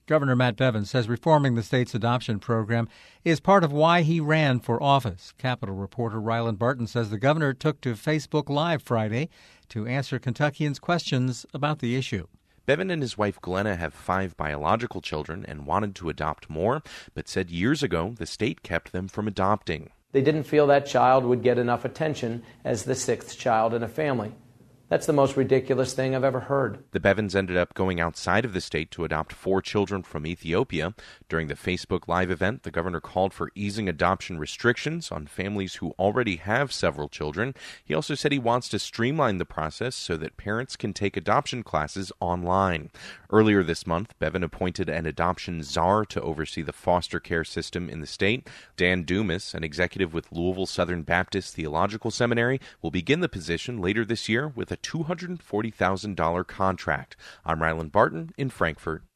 Governor Matt Bevin says reforming the state's adoption program is part of why he ran for office. Capitol reporter Ryland Barton says the governor took to Facebook Live Friday to answer Kentuckians' questions about the issue. Bevin and his wife Glenna have 5 biological children and wanted to adopt more, but said years ago the state kept them from adopting. They didn't feel that child would get enough attention as the 6th child in a family. That's the most ridiculous thing I've ever heard. The Bevins ended up going outside of the state to adopt 4 children from Ethiopia. During the Facebook Live event, the governor called for easing adoption restrictions on families who already have several children. He also said he wants to streamline the process so that parents can take adoption classes online. Earlier this month, Bevin appointed an adoption czar to oversee the foster care system in the state. Dan Dumas, an executive with Louisville Southern Baptist Theological Seminary, will begin the position later this year with a $240,000 contract. I'm Ryland Barton in Frankfort.